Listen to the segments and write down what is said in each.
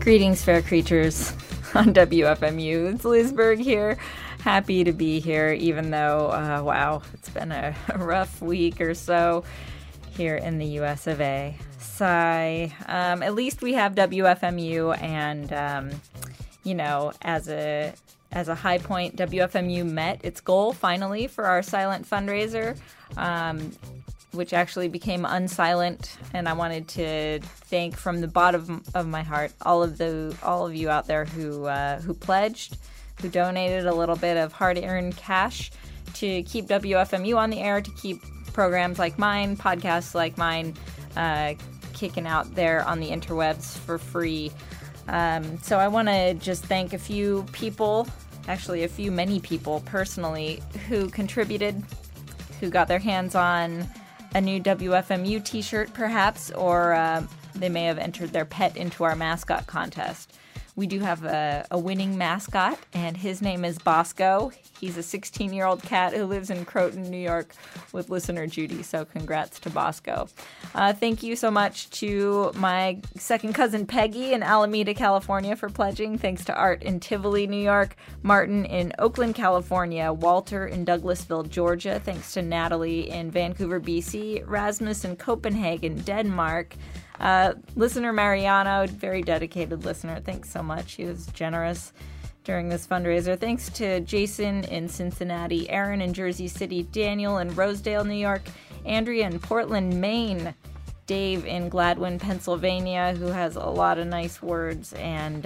Greetings, fair creatures on WFMU. It's Liz Berg here. Happy to be here, even though, wow, it's been a rough week or so here in the US of A. Sigh. At least we have WFMU, and, you know, as a high point, WFMU met its goal finally for our silent fundraiser, which actually became unsilent. And I wanted to thank from the bottom of my heart all of you out there who pledged, who donated a little bit of hard-earned cash to keep WFMU on the air, to keep programs like mine, podcasts like mine, kicking out there on the interwebs for free. So I want to just thank a few people, actually many people personally, who contributed, who got their hands on a new WFMU t-shirt perhaps, or they may have entered their pet into our mascot contest. We do have a winning mascot, and his name is Bosco. He's a 16-year-old cat who lives in Croton, New York, with listener Judy, so congrats to Bosco. Thank you so much to my second cousin Peggy in Alameda, California for pledging. Thanks to Art in Tivoli, New York, Martin in Oakland, California, Walter in Douglasville, Georgia. Thanks to Natalie in Vancouver, BC, Rasmus in Copenhagen, Denmark. Listener Mariano, very dedicated listener. Thanks so much. He was generous during this fundraiser. Thanks to Jason in Cincinnati, Aaron in Jersey City, Daniel in Rosedale, New York, Andrea in Portland, Maine, Dave in Gladwin, Pennsylvania, who has a lot of nice words, and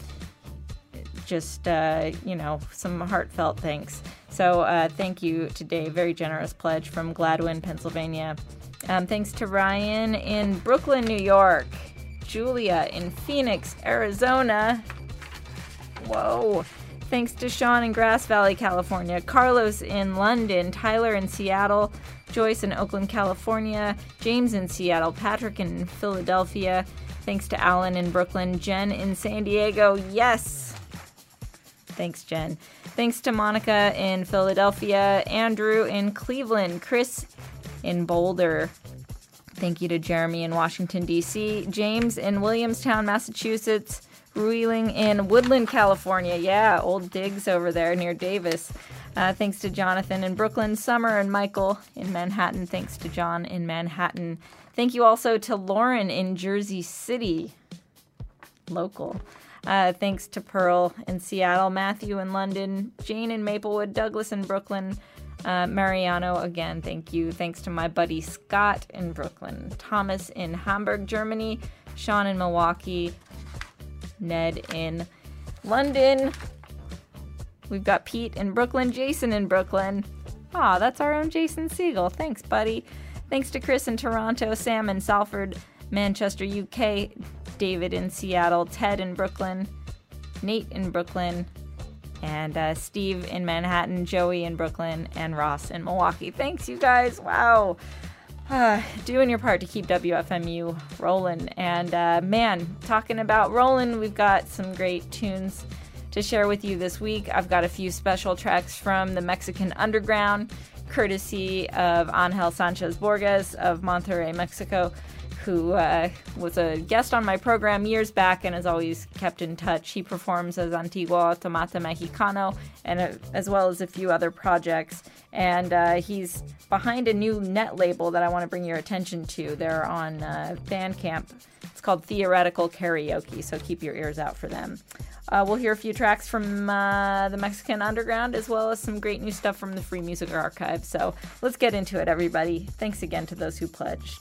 some heartfelt thanks. So thank you to Dave. Very generous pledge from Gladwin, Pennsylvania. Thanks to Ryan in Brooklyn, New York, Julia in Phoenix, Arizona. Whoa. Thanks to Sean in Grass Valley, California, Carlos in London, Tyler in Seattle, Joyce in Oakland, California, James in Seattle, Patrick in Philadelphia. Thanks to Alan in Brooklyn, Jen in San Diego. Yes. Thanks, Jen. Thanks to Monica in Philadelphia, Andrew in Cleveland, Chris in Boulder. Thank you to Jeremy in Washington, D.C., James in Williamstown, Massachusetts, Ruiling in Woodland, California. Yeah, old digs over there near Davis. Thanks to Jonathan in Brooklyn, Summer and Michael in Manhattan. Thanks to John in Manhattan. Thank you also to Lauren in Jersey City, local. Thanks to Pearl in Seattle, Matthew in London, Jane in Maplewood, Douglas in Brooklyn, Mariano, again, thank you. Thanks to my buddy Scott in Brooklyn, Thomas in Hamburg, Germany, Sean in Milwaukee, Ned in London. We've got Pete in Brooklyn, Jason in Brooklyn. Aw, that's our own Jason Siegel. Thanks, buddy. Thanks to Chris in Toronto, Sam in Salford, Manchester, UK, David in Seattle, Ted in Brooklyn, Nate in Brooklyn, and Steve in Manhattan, Joey in Brooklyn, and Ross in Milwaukee. Thanks, you guys. Wow. Doing your part to keep WFMU rolling. And man, talking about rolling, we've got some great tunes to share with you this week. I've got a few special tracks from the Mexican Underground, courtesy of Angel Sanchez Borges of Monterrey, Mexico, who was a guest on my program years back and has always kept in touch. He performs as Antiguo Automata Mexicano, and as well as a few other projects. And he's behind a new net label that I want to bring your attention to. They're on Bandcamp. It's called Theoretical Karaoke, so keep your ears out for them. We'll hear a few tracks from the Mexican Underground, as well as some great new stuff from the Free Music Archive. So let's get into it, everybody. Thanks again to those who pledged.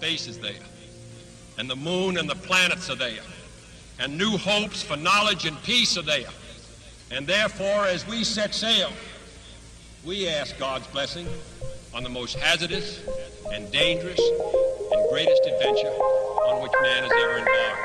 space is there, and the moon and the planets are there, and new hopes for knowledge and peace are there. And therefore, as we set sail, we ask God's blessing on the most hazardous and dangerous and greatest adventure on which man has ever embarked.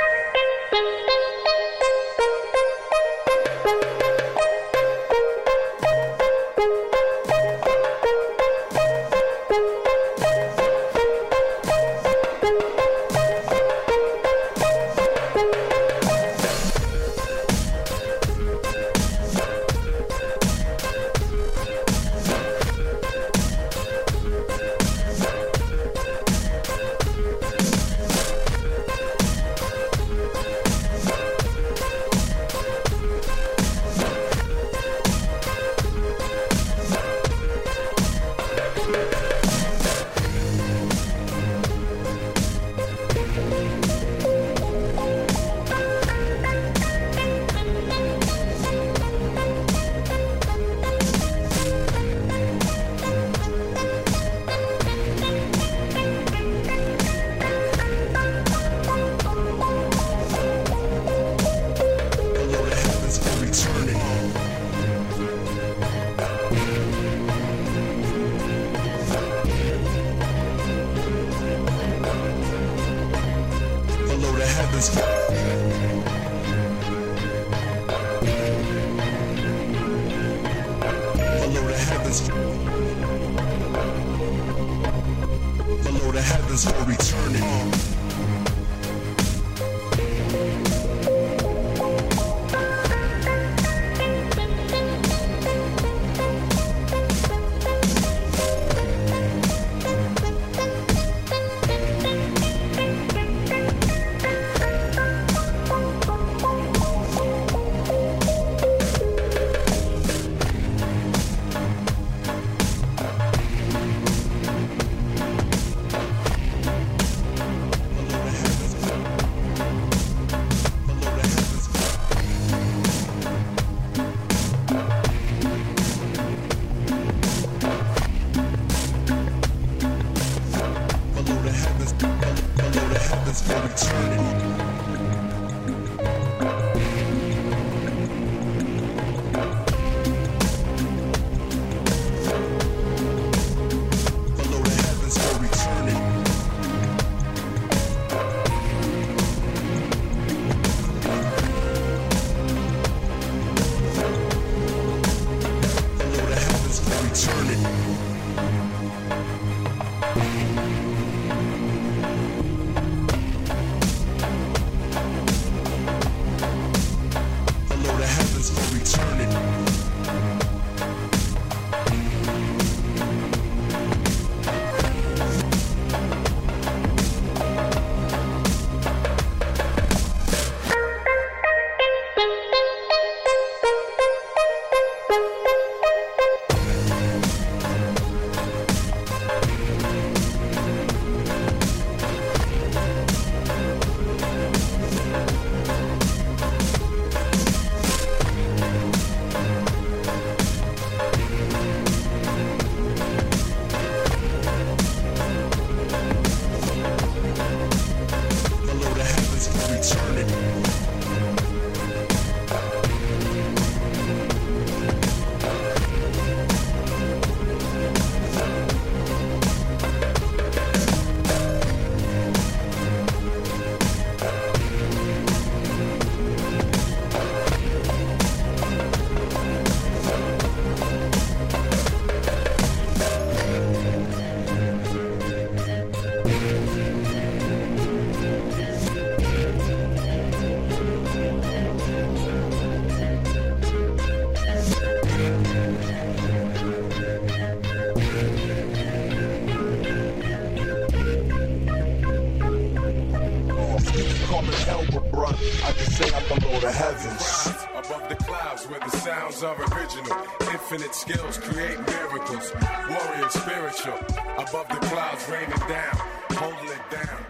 Infinite skills create miracles. Warrior spiritual. Above the clouds raining down. Holding it down.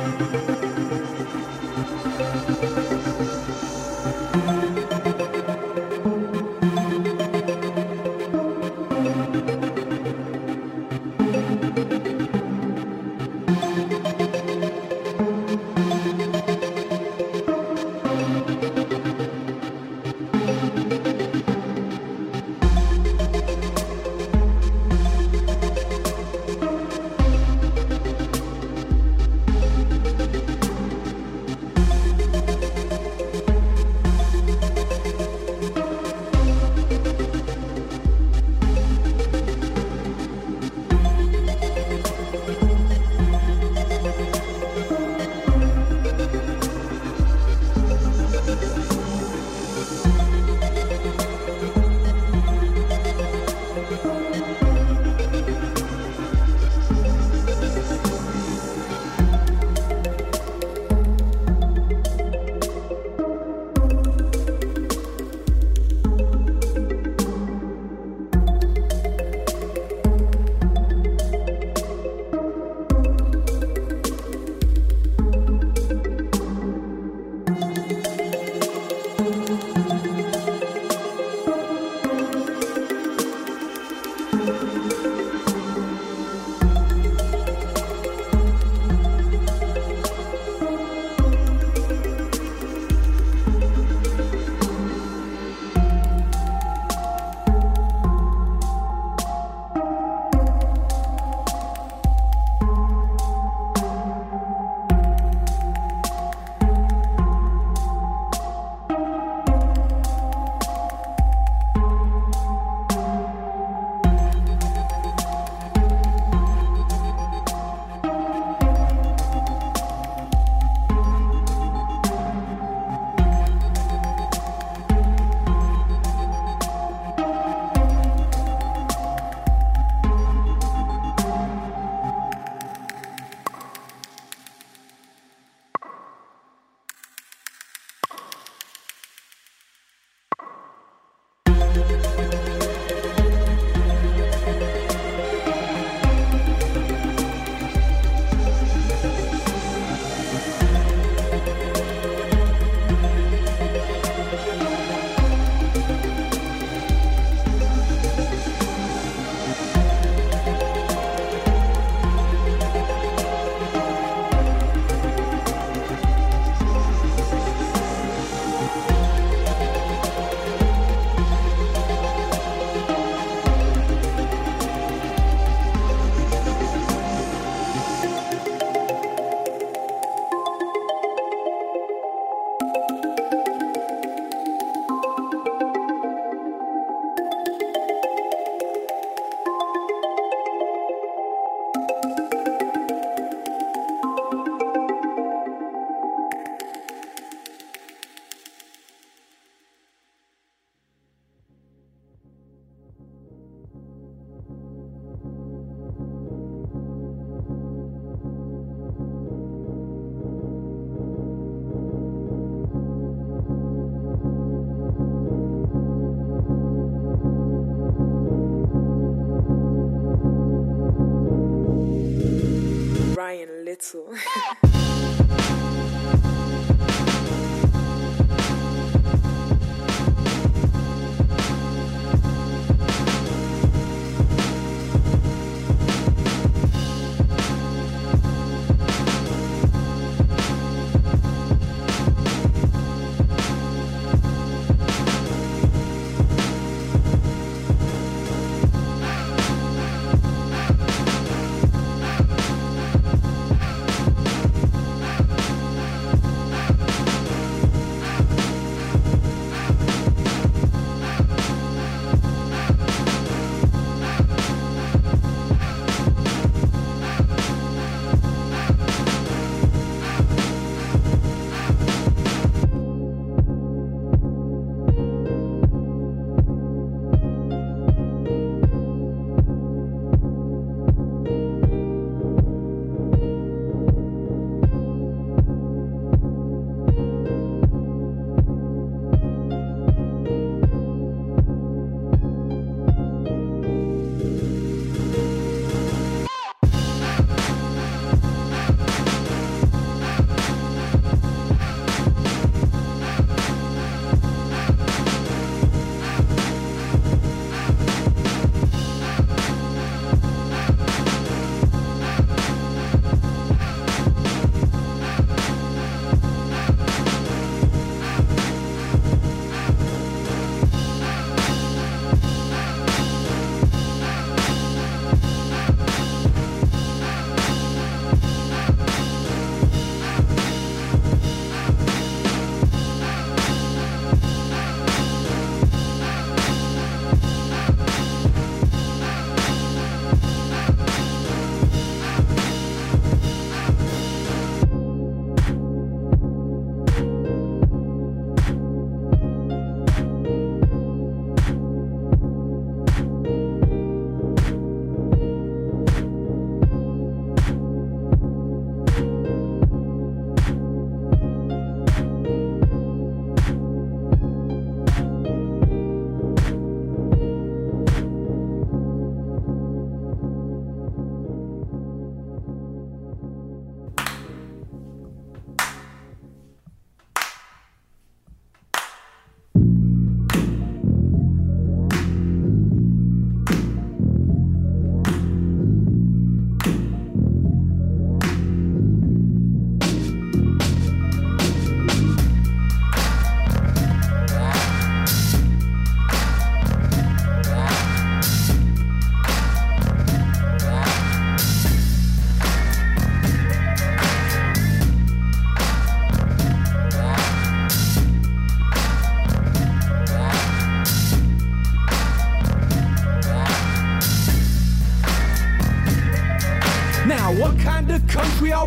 Ryan Little.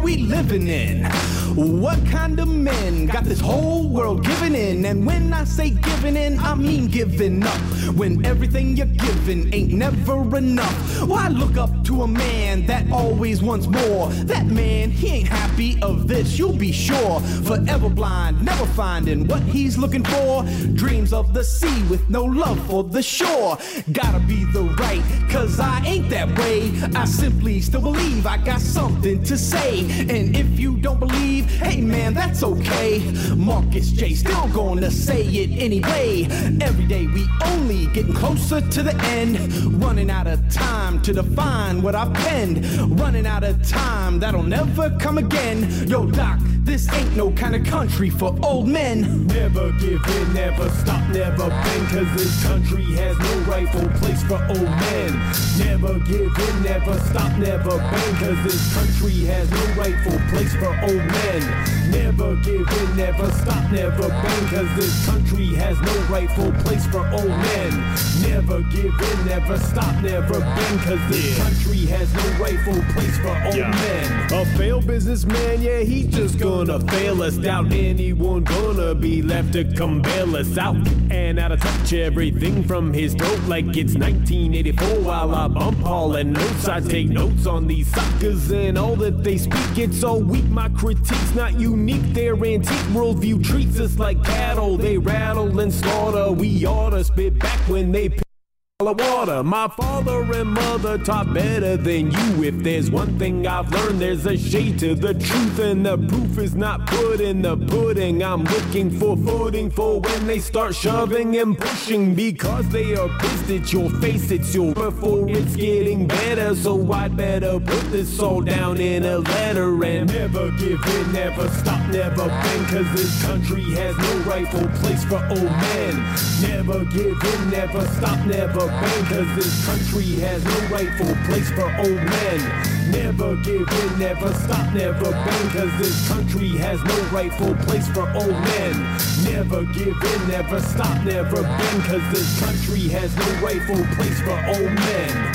we living in? What kind of men got this whole world giving in? And when I say giving in, I mean giving up. When everything you're given ain't never enough. Well, I look up to a man that always wants more. That man, he ain't happy of this, you'll be sure. Forever blind, never finding what he's looking for. Dreams of the sea with no love for the shore. Gotta be the right, cause I ain't that way. I simply still believe I got something to say. And if you don't believe, hey man, that's okay. Marcus J still gonna say it anyway. Every day we only getting closer to the end. Running out of time to define what I've penned. Running out of time that'll never come again. Yo Doc, this ain't no kind of country for old men. Never give in, never stop, never bend, cause this country has no rightful place for old men. Never give in, never stop, never bend, cause this country has no rightful place for old men. Never give in, never stop, never bend, cause this country has no rightful place for old men. Never give in, never stop, never bend, cause this country has no rightful place for old men. A failed businessman, yeah, he's just gonna fail us. Doubt anyone gonna be left to come bail us out. And out of touch, everything from his throat like it's 1984. While I bump all the notes, I take notes on these suckers and all that they speak. It's so weak, my critique's not unique. Their antique worldview treats us like cattle. They rattle and slaughter. We oughta spit back when they of water. My father and mother taught better than you. If there's one thing I've learned, there's a shade to the truth, and the proof is not put in the pudding. I'm looking for footing for when they start shoving and pushing, because they are pissed at your face. It's your before it's getting better, so I'd better put this all down in a letter. And never give in, never stop, never bend, cause this country has no rightful place for old men. Never give in, never stop, never bend, cause this country has no rightful place for old men. Never give in, never stop, never bend, cause this country has no rightful place for old men. Never give in, never stop, never bend, cause this country has no rightful place for old men.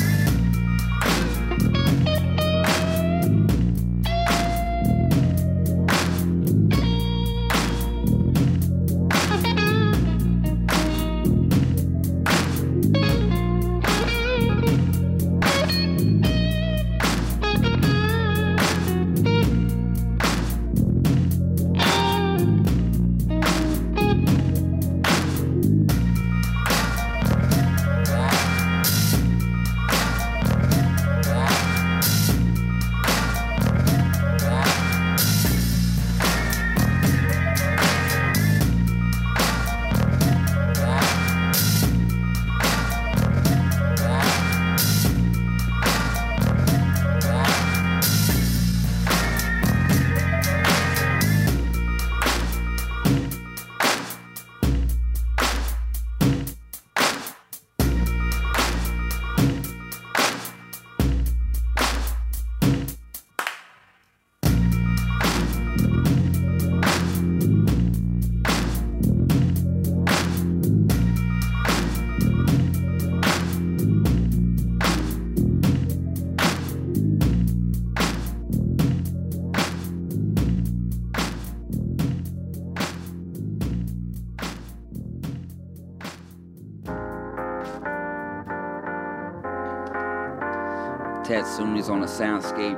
Tatsumi's on the soundscape.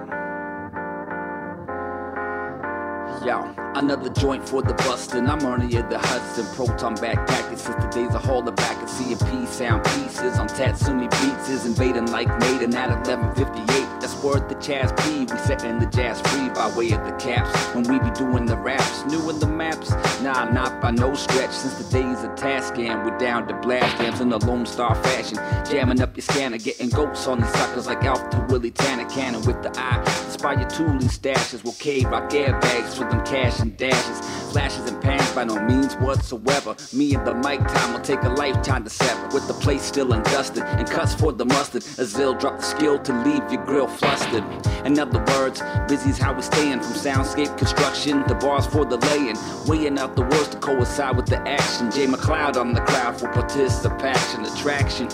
Yo, another joint for the bustin'. I'm Ernie of the Hudson. Proton backpacking since the days of Hall of Back and C&P sound pieces on Tatsumi beats is invading like Maiden at 11:58. That's word the Chaz P. We setting the jazz free by way of the caps. When we be doing the raps, new in the maps. Nah, not by no stretch. Since the days of Tascam, we're down to blast jams in the Lone Star fashion. Jamming up your scanner, getting goats on these suckers like Alf to Willie Tanner. Cannon with the eye. Inspire your tooling stashes. We'll K-Rock airbags for them cash and dashes. Flashes and pans by no means whatsoever. Me and the mic time will take a lifetime to sever. With the place still undusted and cuts for the mustard. Azil drop the skill to leave your grill flustered. In other words, busy's how we stayin' from soundscape construction. The bars for the laying. Weighing out the words to coincide with the action. Jay McLeod on the crowd for participation. Attraction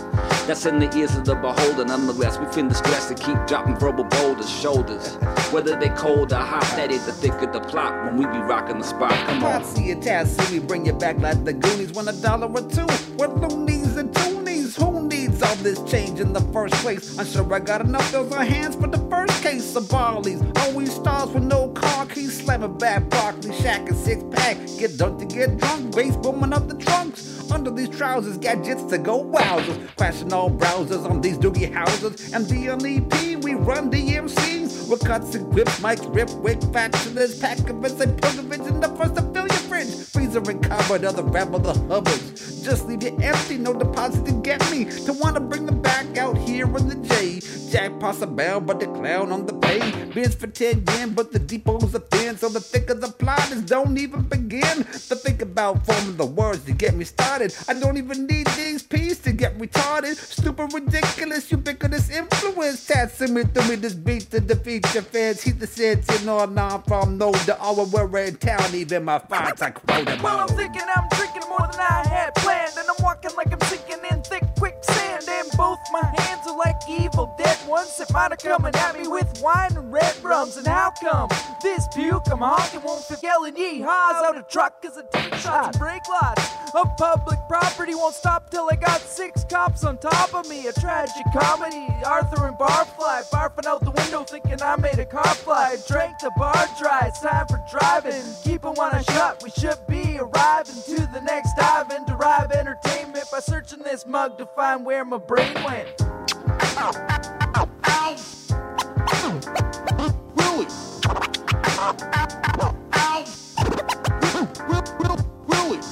that's in the ears of the beholder. Nonetheless, we finna stress to keep dropping verbal boulders, shoulders. Whether they cold or hot, that is the thick of the plot when we be rocking the spot. Come on. See a tattoo, we bring you back like the Goonies. $1 or two, what loonies and toonies? Who needs all this change in the first place? I'm sure I got enough bills on hands for the first case of Barley's. Always stars with no car keys, slamming back broccoli, shack and six pack. Get drunk to get drunk, bass booming up the trunks. Under these trousers, gadgets to go wowzers. Crashing all browsers on these doogie houses. MD on EP, we run DMCs. With cuts and grips, mics, rip, wig, factioners, pack of us and pilgrimage in the first to fill your fridge. Freezer and cupboard, other rebel the hubbards. Just leave it empty, no deposit to get me. To wanna bring them back out here in the J. Jackpot's a bell, but the clown on the pay. Bids for 10 yen, but the depot's a thin. So the thick of the plot is don't even begin to think about forming the words to get me started. I don't even need these P's to get retarded. Stupid, ridiculous, ubiquitous influence. Tatsumi through me this beat to defeat your fans. Heat the sentient on non from no to all we're in town. Even my fights I quote them. Well, I'm thinking I'm drinking more than I had planned. And I'm walking like I'm sinking in thick quicksand. And both my hands are like evil dead ones that might have coming at me with wine and red rums. And how come this puke I'm honking won't feel yelling yee-haws out of truck cause I take shots and break lots of public property won't stop till I got 6 cops on top of me. A tragic comedy, Arthur and Barfly barfing out the window thinking I made a car fly. Drank the bar dry, it's time for driving. Keeping one eye shut, we should be arriving to the next dive and derive entertainment by searching this mug to find where my brain went. Willie! Willie!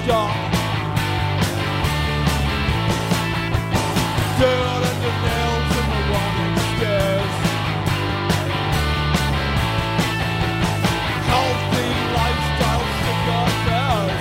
dark. Dirt and the nails in the running stairs. Healthy lifestyle cigars.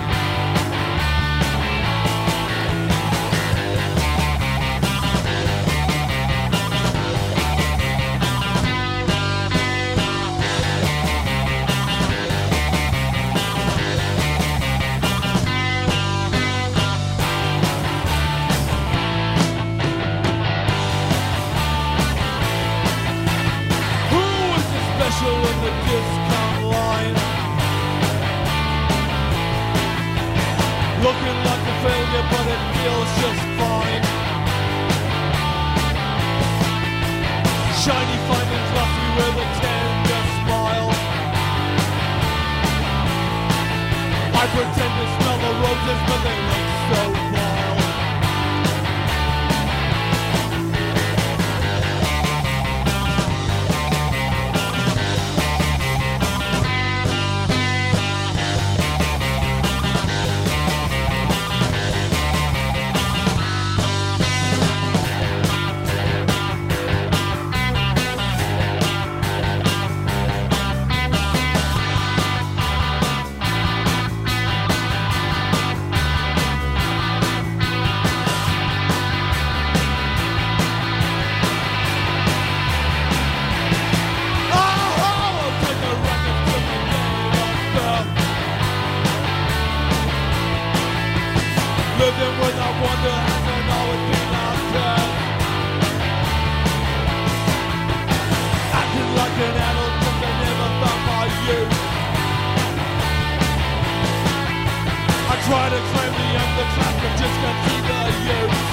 Special in the discount line, looking like a failure, but it feels just fine. Shiny, fine and fluffy with a tender smile. I pretend to smell the roses, but they look so vile. Living without wonder hasn't always been our turn. Acting like an adult cause I never found my youth. I try to claim the underclass but just can't see the youth.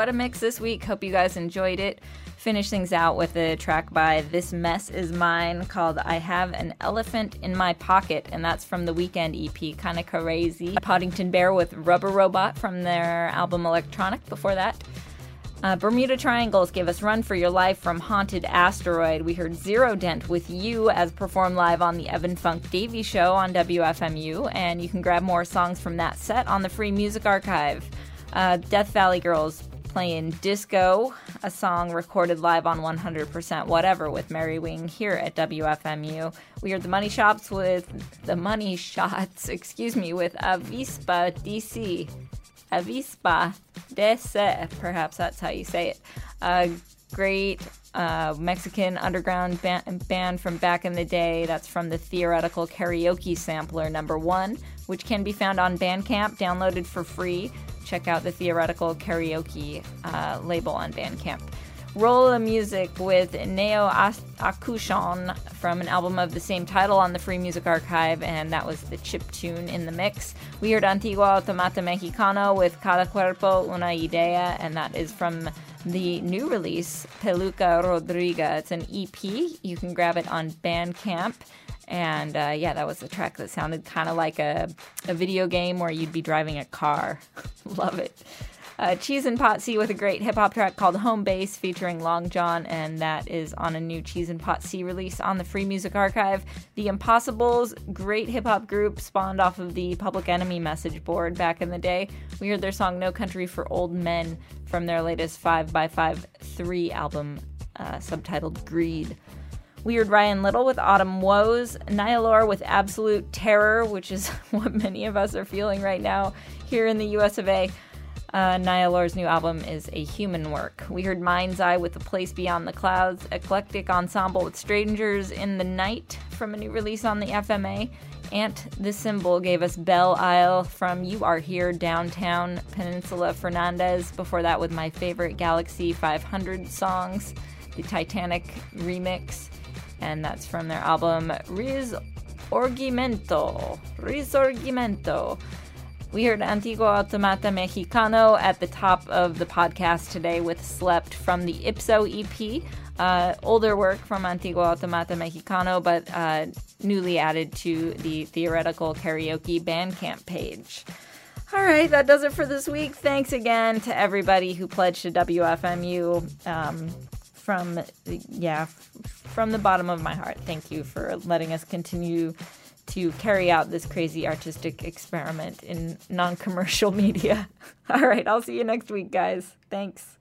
what a mix this week. Hope you guys enjoyed it. Finish things out with a track by This Mess Is Mine called I Have an Elephant in My Pocket, and that's from the Weekend EP, Kinda Crazy. Poddington Bear with Rubber Robot from their album Electronic before that. Bermuda Triangles gave us Run for Your Life from Haunted Asteroid. We heard Zero Dent with You as performed live on the Evan Funk Davey Show on WFMU, and you can grab more songs from that set on the Free Music Archive. Death Valley Girls playing Disco, a song recorded live on 100% Whatever with Mary Wing here at WFMU. We heard the Money Shots with Avispa DC. Avispa DC, perhaps that's how you say it. Great Mexican underground band from back in the day. That's from the Theoretical Karaoke Sampler #1, which can be found on Bandcamp, downloaded for free. Check out the Theoretical Karaoke label on Bandcamp. Roll of Music with Neo Akushon from an album of the same title on the Free Music Archive, and that was the chip tune in the mix. We heard Antigua Automata Mexicano with Cada Cuerpo Una Idea, and that is from the new release, Peluca Rodriga. It's an EP. You can grab it on Bandcamp. And that was a track that sounded kind of like a video game where you'd be driving a car. Love it. Cheese and Potsy with a great hip-hop track called Home Base featuring Long John, and that is on a new Cheese and Potsy release on the Free Music Archive. The Impossibles, great hip-hop group, spawned off of the Public Enemy message board back in the day. We heard their song No Country for Old Men from their latest 5x5 album, subtitled Greed. We heard Ryan Little with Autumn Woes, Nihilor with Absolute Terror, which is what many of us are feeling right now here in the US of A. Nihilor's new album is A Human Work. We heard Mind's Eye with The Place Beyond the Clouds, Eclectic Ensemble with Strangers in the Night from a new release on the FMA. Ant the Symbol gave us Belle Isle from You Are Here Downtown, Peninsula Fernandez. Before that with my favorite Galaxy 500 songs, the Titanic remix, and that's from their album Risorgimento. We heard Antigua Automata Mexicano at the top of the podcast today with Slept from the Ipso EP. Older work from Antigua Automata Mexicano, but newly added to the Theoretical Karaoke Bandcamp page. All right, that does it for this week. Thanks again to everybody who pledged to WFMU. From the bottom of my heart, thank you for letting us continue to carry out this crazy artistic experiment in non-commercial media. All right, I'll see you next week, guys. Thanks.